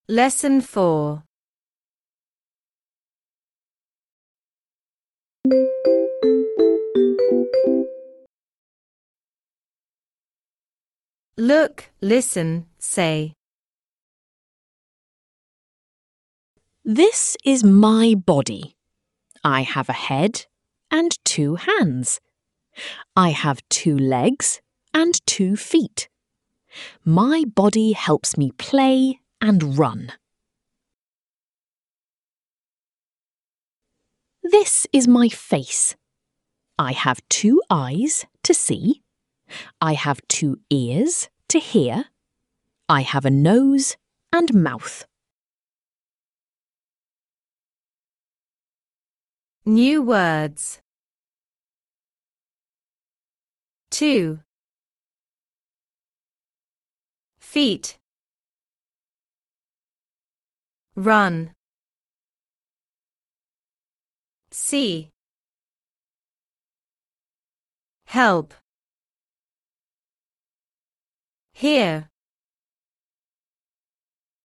Lesson 4. Look, listen, say. This is my body. I have a head and 2 hands. I have 2 legs and 2 feet. My body helps me play and run. This is my face. I have 2 eyes to see. I have 2 ears to hear. I have a nose and mouth. New words. 2. Feet. Run. See. Help. Hear.